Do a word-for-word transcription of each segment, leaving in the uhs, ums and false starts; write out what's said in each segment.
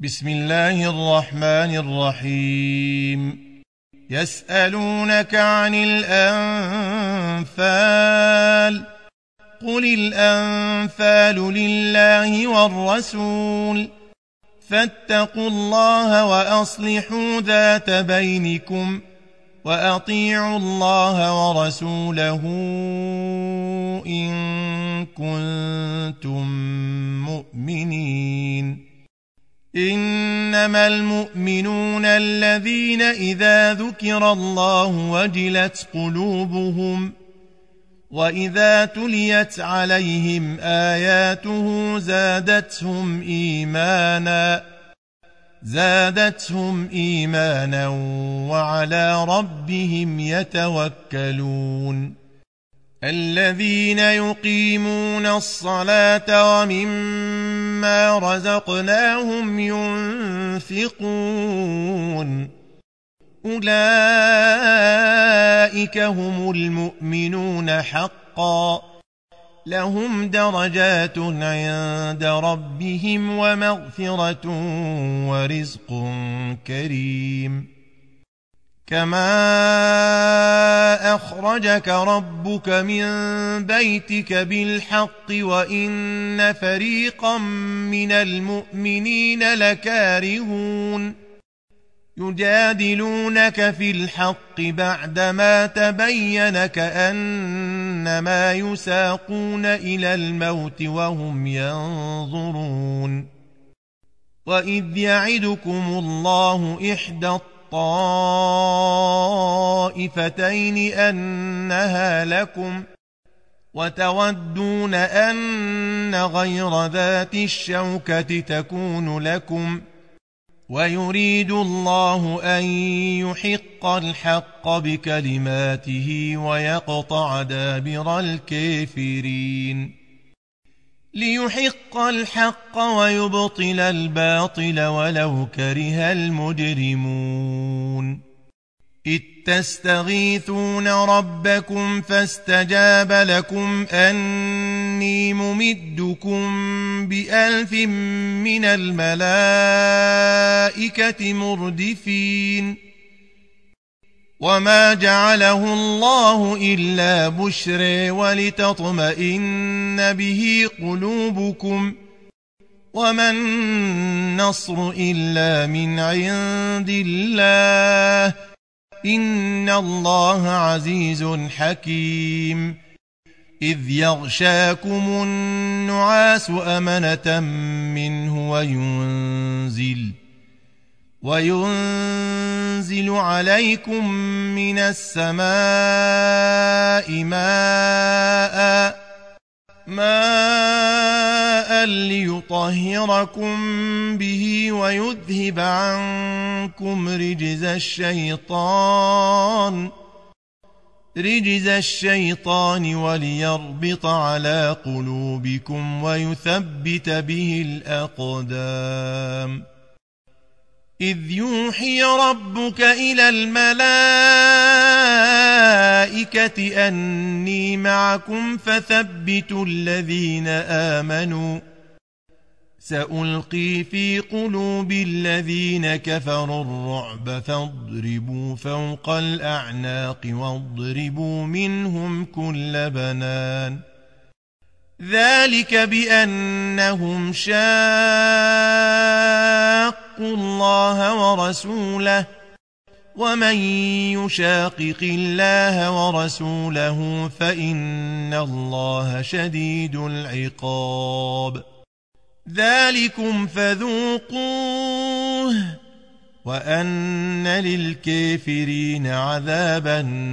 بسم الله الرحمن الرحيم يسألونك عن الأنفال قل الأنفال لله والرسول فاتقوا الله وأصلحوا ذات بينكم وأطيعوا الله ورسوله إن كنتم مؤمنين إنما المؤمنون الذين إذا ذكر الله وجلت قلوبهم وإذا تليت عليهم آياته زادتهم إيمانا زادتهم إيمانا وعلى ربهم يتوكلون الذين يقيمون الصلاة ومما رزقناهم ينفقون أولئك هم المؤمنون حقا لهم درجات عند ربهم ومغفرة ورزق كريم كما أخرجك ربك من بيتك بالحق وإن فريقا من المؤمنين لكارهون يجادلونك في الحق بعدما تبين كأنما يساقون إلى الموت وهم ينظرون وإذ يعدكم الله إحدى الطائفتين أنها لكم وتودون أن غير ذات الشوكة تكون لكم ويريد الله أن يحق الحق بكلماته ويقطع دابر الكافرين ليحق الحق ويبطل الباطل ولو كره المجرمون إذ تستغيثون ربكم فاستجاب لكم أني ممدكم بألف من الملائكة مردفين وما جعله الله إلا بشرى ولتطمئن به قلوبكم وما النصر إلا من عند الله إن الله عزيز حكيم إذ يغشاكم النعاس أمنة منه وينزل وينزل عليكم من السماء ماء ماء ليطهركم به ويذهب عنكم رجز الشيطان رجز الشيطان وليربط على قلوبكم ويثبت به الأقدام إذ يوحي ربك إلى الملائكة أني معكم فثبتوا الذين آمنوا سألقي في قلوب الذين كفروا الرعب فاضربوا فوق الأعناق واضربوا منهم كل بنان ذلك بأنهم شاقوا الله ورسوله ومن يشاقق الله ورسوله فإن الله شديد العقاب ذلكم فذوقوه وأن للكافرين عذاب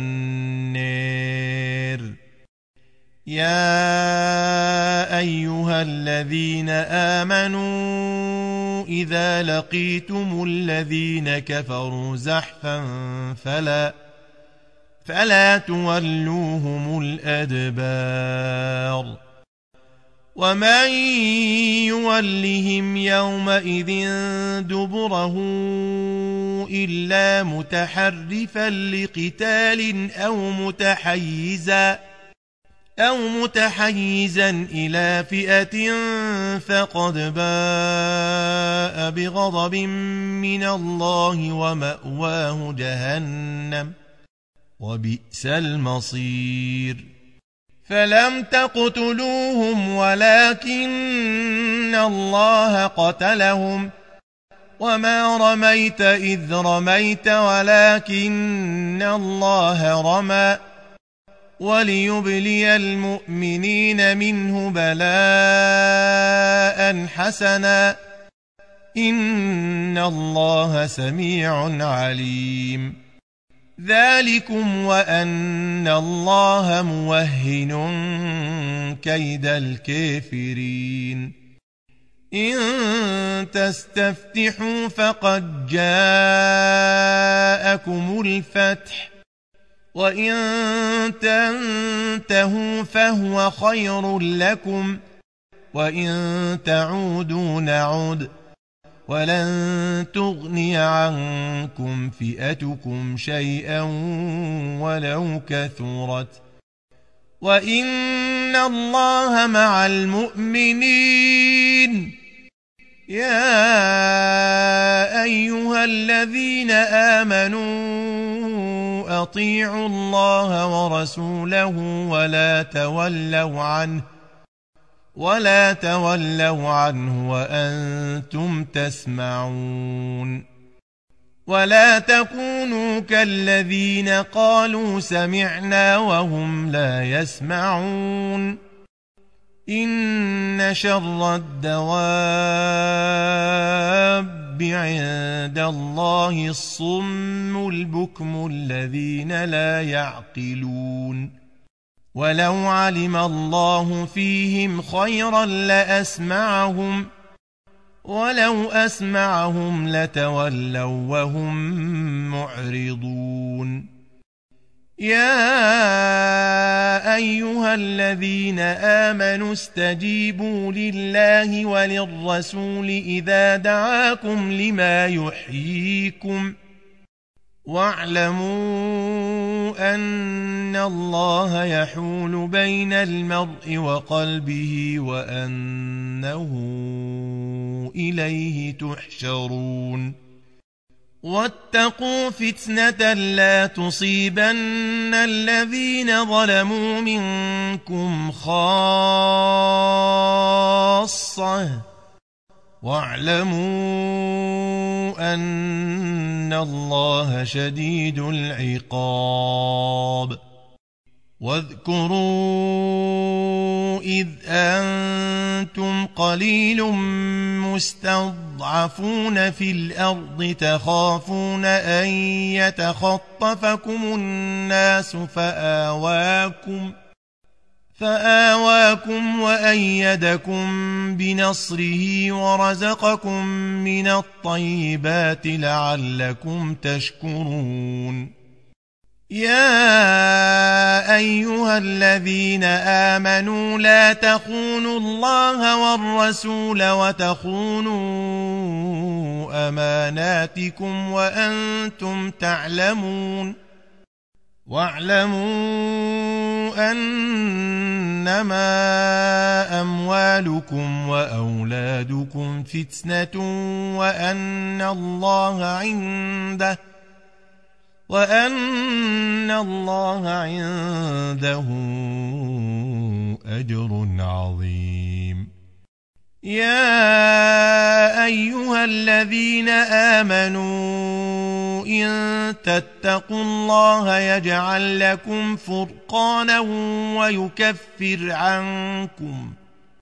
النار يا أيها الذين آمنوا إذا لقيتم الذين كفروا زحفا فلا فلا تولوهم الأدبار ومن يولهم يومئذ دبره إلا متحرفا لقتال أو متحيزا أو متحيزا إلى فئة فقد باء بغضب من الله ومأواه جهنم وبئس المصير فلم تقتلوهم ولكن الله قتلهم وما رميت إذ رميت ولكن الله رمى وليبلي المؤمنين منه بلاء حسنا إن الله سميع عليم ذلكم وأن الله موهن كيد الكافرين إن تستفتحوا فقد جاءكم الفتح وإن تنتهوا فهو خير لكم وإن تعودوا نعد ولن تغني عنكم فئتكم شيئا ولو كثرت وإن الله مع المؤمنين يا أيها الذين آمنوا أطيعوا الله ورسوله ولا تولوا عنه ولا تولوا عنه وأنتم تسمعون ولا تكونوا كالذين قالوا سمعنا وهم لا يسمعون إن شر الدواب عند الله الصم البكم الذين لا يعقلون ولو علم الله فيهم خيرا لأسمعهم ولو أسمعهم لتولوا وهم معرضون يا أيها الذين آمنوا استجيبوا لله وللرسول إذا دعاكم لما يحييكم واعلموا أن الله يحول بين المرء وقلبه وأنه إليه تحشرون واتقوا فتنة لا تصيبن الذين ظلموا منكم خاصة واعلموا أن الله شديد العقاب واذكروا إذ أنتم قليل مستضعفون في الأرض تخافون أن يتخطفكم الناس فآواكم فآواكم وأيدكم بنصره ورزقكم من الطيبات لعلكم تشكرون يا أيها الذين آمنوا لا تخونوا الله والرسول وتخونوا أماناتكم وأنتم تعلمون واعلموا أنما أموالكم وأولادكم فتنة وأن الله عنده وأن الله عنده أجر عظيم يا أيها الذين آمنوا إن تتقوا الله يجعل لكم فرقانا ويكفر عنكم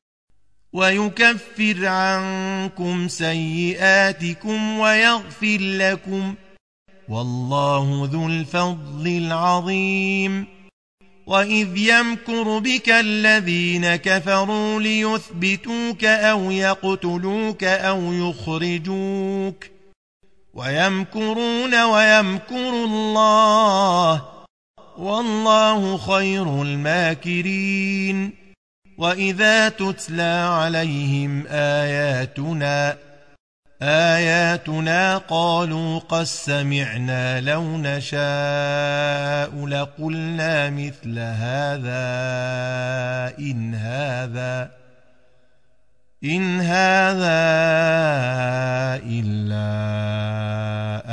ويكفر عنكم سيئاتكم ويغفر لكم والله ذو الفضل العظيم وإذ يمكر بك الذين كفروا ليثبتوك أو يقتلوك أو يخرجوك ويمكرون ويمكر الله والله خير الماكرين وإذا تتلى عليهم آياتنا آياتنا قالوا قد سمعنا لو نشاء لقلنا مثل هذا إن هذا إن هذا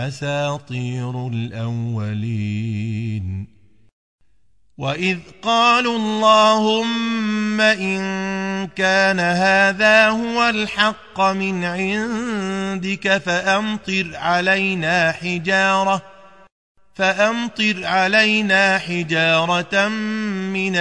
أساطير الأولين. وإذ قالوا اللهم إن كان هذا هو الحق من عندك فأمطر علينا حجارة فأمطر علينا حجارة من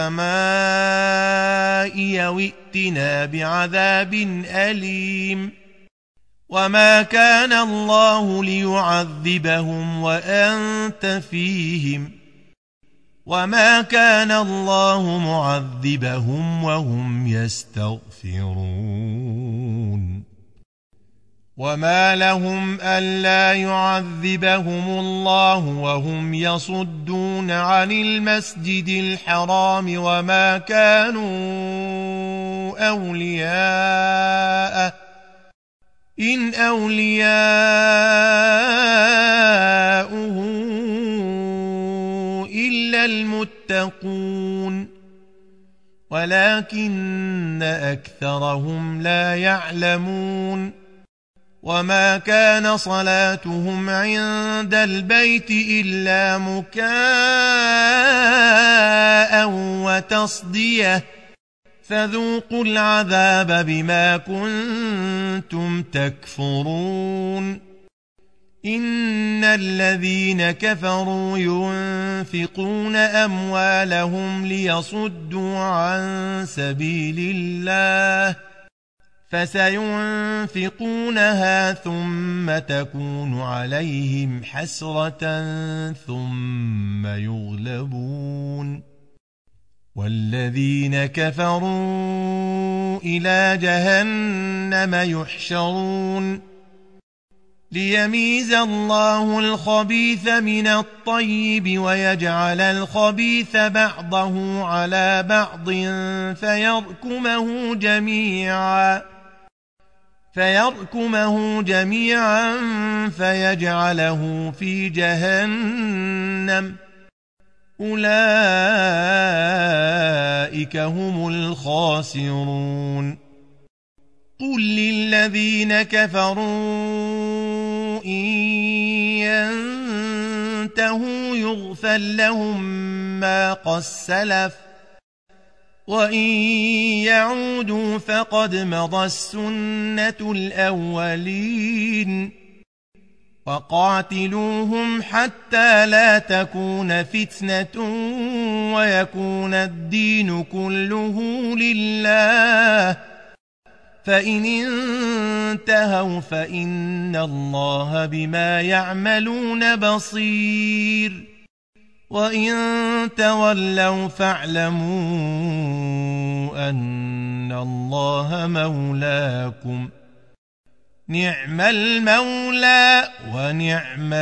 السماء أو ائتنا بعذاب أليم. وما كان الله ليعذبهم وأنت فيهم وما كان الله معذبهم وهم يستغفرون. وما لهم ألا يعذبهم الله وهم يصدون عن المسجد الحرام وما كانوا أولياءه إن أولياؤه إلا المتقون ولكن أكثرهم لا يعلمون. وما كان صلاتهم عند البيت إلا مكاء وتصدية فذوقوا العذاب بما كنتم تكفرون. إن الذين كفروا ينفقون أموالهم ليصدوا عن سبيل الله فسينفقونها ثم تكون عليهم حسرة ثم يغلبون والذين كفروا إلى جهنم يحشرون ليميز الله الخبيث من الطيب ويجعل الخبيث بعضه على بعض فيركمه جميعا فيركمه جميعا فيجعله في جهنم أولئك هم الخاسرون. قل للذين كفروا إن ينتهوا يغفر لهم ما قد سلف وإن يعودوا فقد مضت سنة الأولين. وقاتلوهم حتى لا تكون فتنة ويكون الدين كله لله فإن انتهوا فإن الله بما يعملون بصير. وإن تولوا فاعلموا أن الله مولاكم نعم المولى ونعم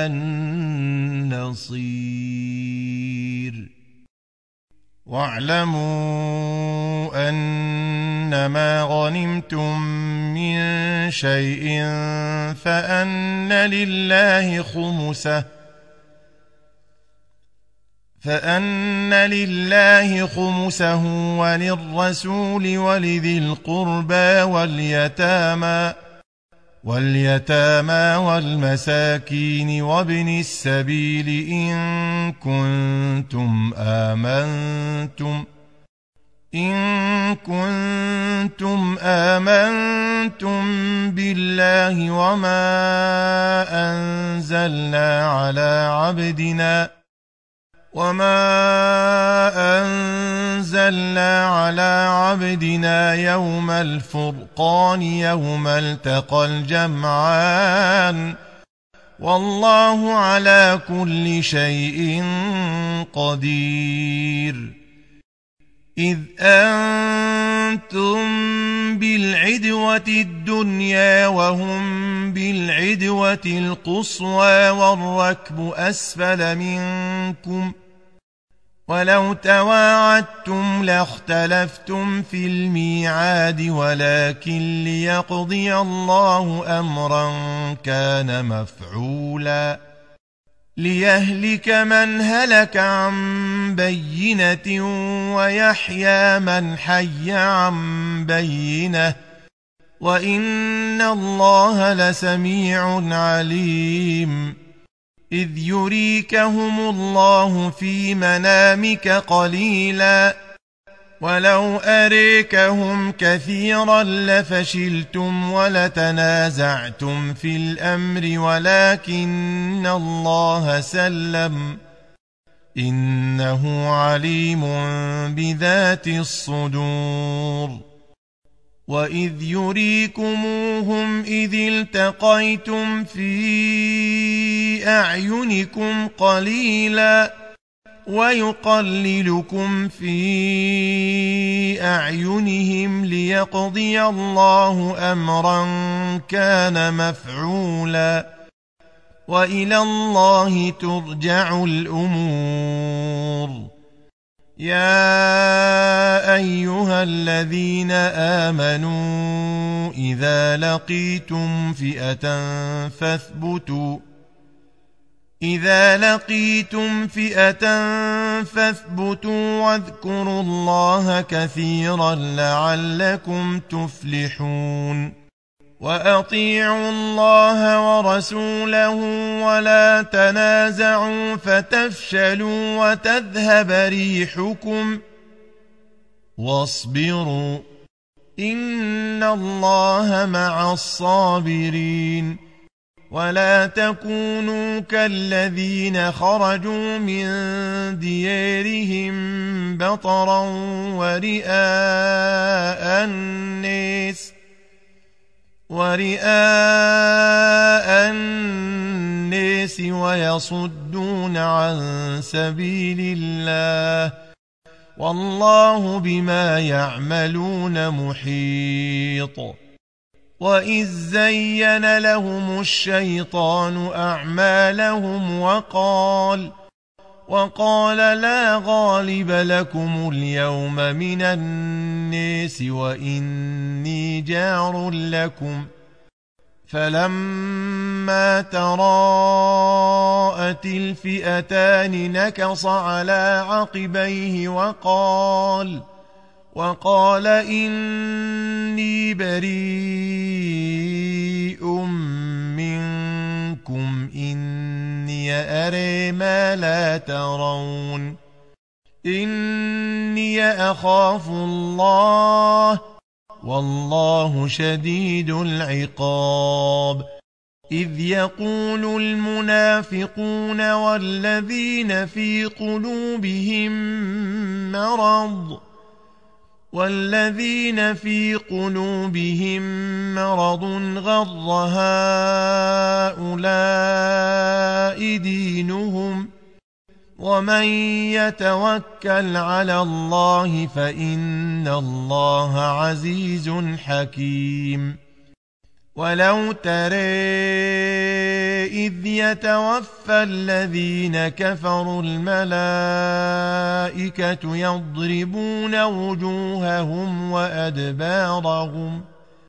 النصير. واعلموا أنما غنمتم من شيء فأن لله خمسه فأن لله خمسه وللرسول ولذي القربى واليتامى واليتامى والمساكين وابن السبيل إن كنتم آمنتم إن كنتم آمنتم بالله وما أنزلنا على عبدنا وما أنزلنا على عبدنا يوم الفرقان يوم التقى الجمعان والله على كل شيء قدير. إذ أنتم بالعدوة الدنيا وهم بالعدوة القصوى والركب أسفل منكم ولو تواعدتم لاختلفتم في الميعاد ولكن ليقضي الله أمرا كان مفعولا ليهلك من هلك عن بينة ويحيى من حي عن بينة وإن الله لسميع عليم إذ يريكهم الله في منامك قليلا ولو أريكهم كثيرا لفشلتم ولتنازعتم في الأمر ولكن الله سلم إنه عليم بذات الصدور وإذ يريكموهم إذ التقيتم في أعينكم قليلا ويقللكم في أعينهم ليقضي الله أمرا كان مفعولا وإلى الله ترجع الأمور يا أيها الذين آمنوا إذا لقيتم فئة فاثبتوا إذا لقيتم فئة فاثبتوا واذكروا الله كثيرا لعلكم تفلحون وأطيعوا الله ورسوله ولا تنازعوا فتفشلوا وتذهب ريحكم واصبروا إن الله مع الصابرين ولا تكونوا كالذين خرجوا من ديارهم بطرا ورئاء الناس ورئاء الناس ويصدون عن سبيل الله والله بما يعملون محيط وإذ زين لهم الشيطان أعمالهم وقال وقال لا غالب لكم اليوم من الناس وإني جار لكم فلما تراءت الفئتان نكص على عقبيه وقال وقال إني بريء منكم إني أرى ما لا ترون إني أخاف الله والله شديد العقاب إذ يقول المنافقون والذين في قلوبهم مرض والذين في قلوبهم مرض غر هؤلاء دينهم ومن يتوكل على الله فإن الله عزيز حكيم ولو ترى إذ يتوفى الذين كفروا الملائكة يضربون وجوههم وأدبارهم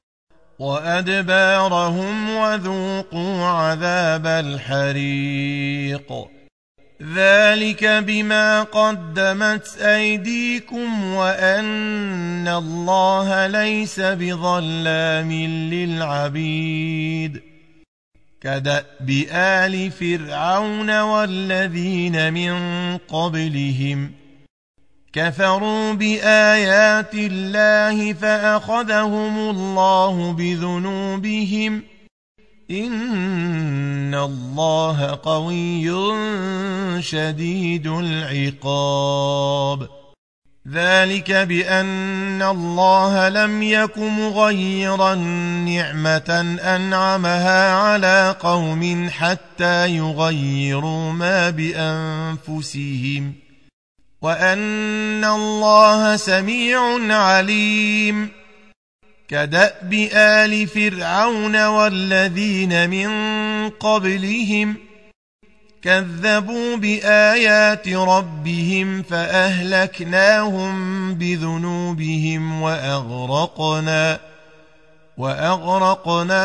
وأدبارهم وذوقوا عذاب الحريق ذلك بما قدمت أيديكم وأن الله ليس بظلام للعبيد كدأب آل فرعون والذين من قبلهم كفروا بآيات الله فأخذهم الله بذنوبهم إن الله قوي شديد العقاب ذلك بأن الله لم يك مغيرا نعمة أنعمها على قوم حتى يغيروا ما بأنفسهم وأن الله سميع عليم كدأب آل فرعون والذين من قبلهم كذبوا بآيات ربهم فأهلكناهم بذنوبهم وأغرقنا وأغرقنا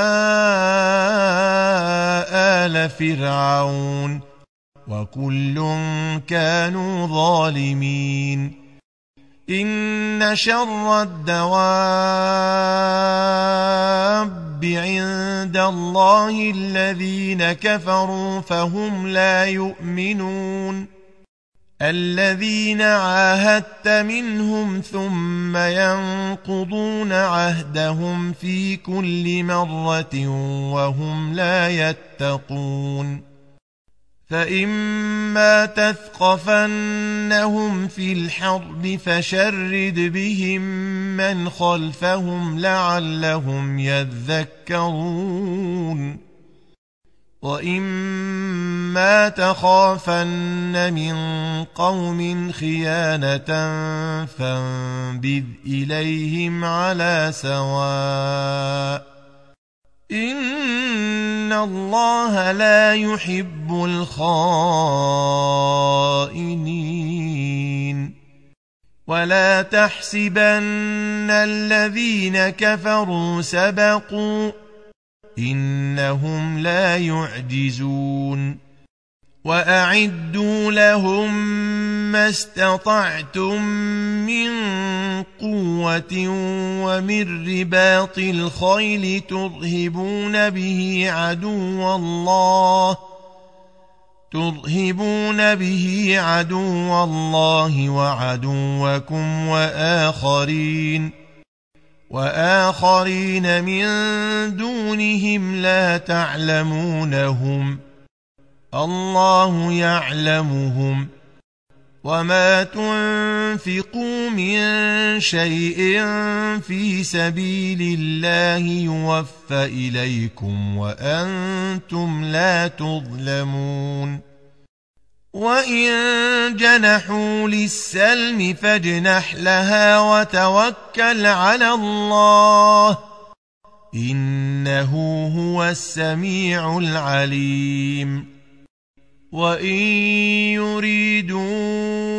آل فرعون وكل كانوا ظالمين إن شر الدواب عند الله الذين كفروا فهم لا يؤمنون الذين عاهدت منهم ثم ينقضون عهدهم في كل مرة وهم لا يتقون فإما تثقفنهم في الحرب فشرد بهم من خلفهم لعلهم يذكرون وإما تخافن من قوم خيانة فانبذ إليهم على سواء إن الله لا يحب الخائنين ولا تحسبن الذين كفروا سبقوا إنهم لا يعجزون وأعدوا لهم ما استطعتم من قوة ومن رباط الخيل ترهبون به عدو الله ترهبون به عدو الله وعدوكم وآخرين وآخرين من دونهم لا تعلمونهم الله يعلمهم وما تنفقوا من شيء في سبيل الله يوفى إليكم وأنتم لا تظلمون وإن جنحوا للسلم فاجنح لها وتوكل على الله إنه هو السميع العليم وإن يريدوا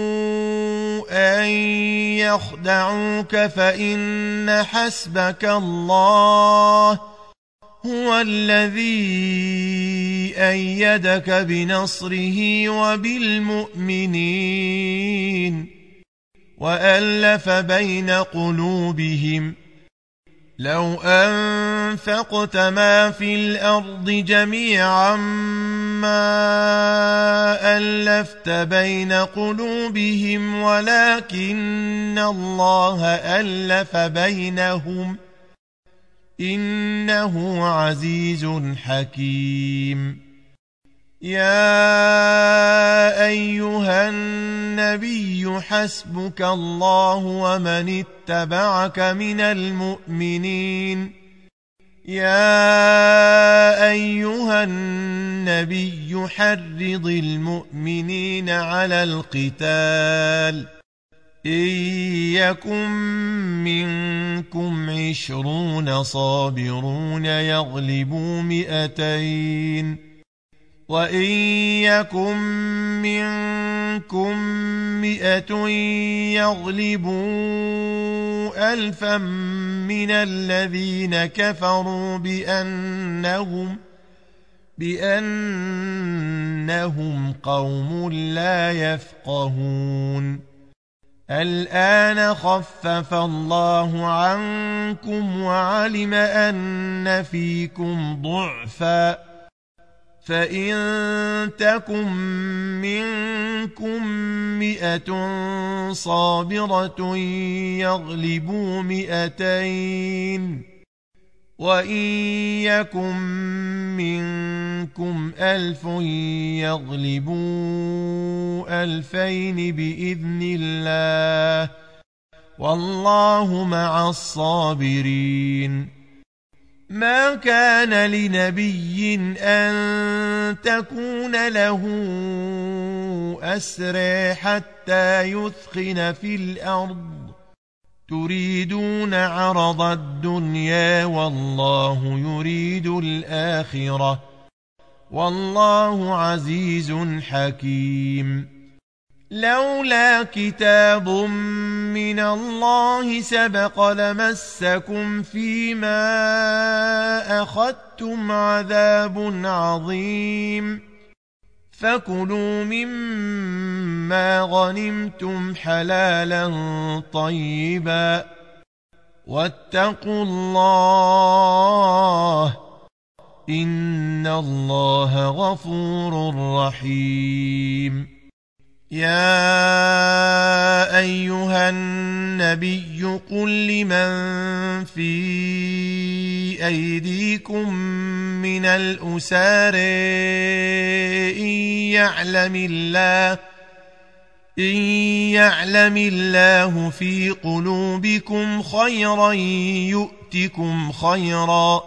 أن يخدعوك فإن حسبك الله هو الذي أيدك بنصره وبالمؤمنين وألف بين قلوبهم لو أنفقت ما في الأرض جميعا ما ألفت بين قلوبهم ولكن الله ألف بينهم إنه عزيز حكيم يا أيها النبي حسبك الله ومن اتبعك من المؤمنين يا أيها النبي حرض المؤمنين على القتال إن يكن منكم عشرون صابرون يغلبوا مئتين وإن يكن منكم مئة يغلبوا ألفا من الذين كفروا بأنهم بأنهم قوم لا يفقهون الآن خفف الله عنكم وعلم أن فيكم ضعفا فإن تكن منكم مئة صابرة يغلبوا مئتين وإن يكن منكم ألف يغلبوا ألفين بإذن الله والله مع الصابرين ما كان لنبي أن تكون له أسرى حتى يثخن في الأرض تريدون عرض الدنيا والله يريد الآخرة والله عزيز حكيم لولا كتاب من الله سبق لمسكم فيما أخذتم عذاب عظيم فكلوا مما غنمتم حلالا طيبا واتقوا الله إن الله غفور رحيم. يا أيها النبي قل لمن في أيديكم من الأسار إن يعلم الله إن يعلم الله في قلوبكم خيرا يؤتكم خيرا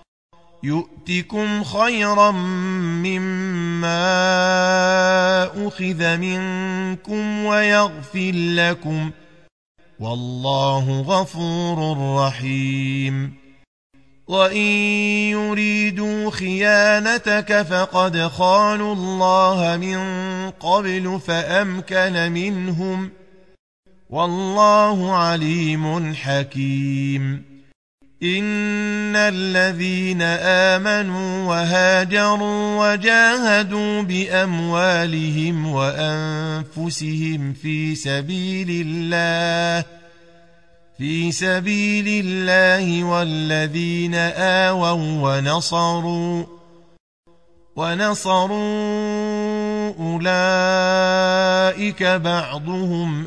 يؤتكم خيرا مما أخذ منكم ويغفر لكم والله غفور رحيم. وإن يريدوا خيانتك فقد خانوا الله من قبل فأمكن منهم والله عليم حكيم. إن الذين آمنوا وهاجروا وجاهدوا بأموالهم وأنفسهم في سبيل الله في سبيل الله والذين آووا ونصروا ونصروا أولئك بعضهم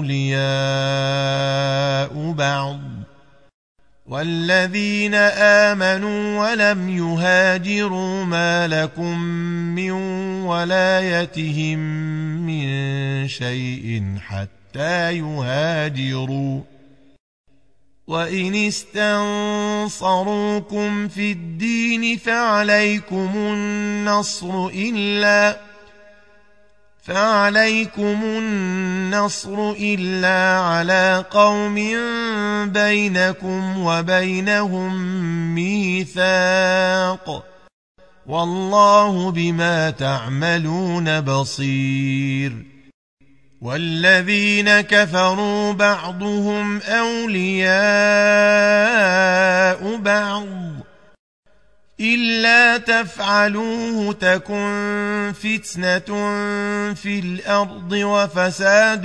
أولياء بعض والذين آمنوا ولم يهاجروا ما لكم من ولايتهم من شيء حتى يهاجروا وإن استنصروكم في الدين فعليكم النصر إلا فعليكم النصر إلا على قوم بينكم وبينهم ميثاق والله بما تعملون بصير. والذين كفروا بعضهم أولياء بعض إلا تفعلوه تكن فتنة في الأرض وفساد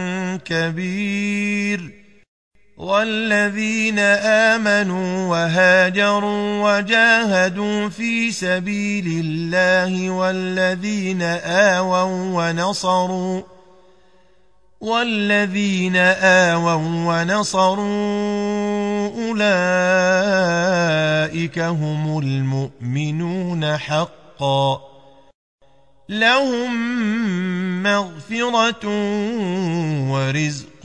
كبير. والذين آمنوا وهاجروا وجاهدوا في سبيل الله والذين آووا ونصروا والذين آووا ونصروا أولئك هم المؤمنون حقا لهم مغفرة ورزق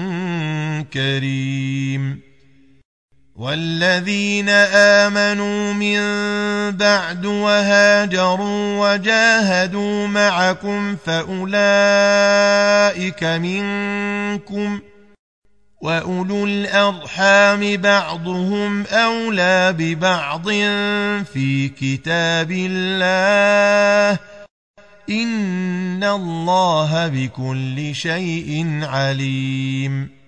كريم. والذين آمنوا من بعد وهاجروا وجاهدوا معكم فأولئك منكم وأولو الأرحام بعضهم أولى ببعض في كتاب الله إن الله بكل شيء عليم.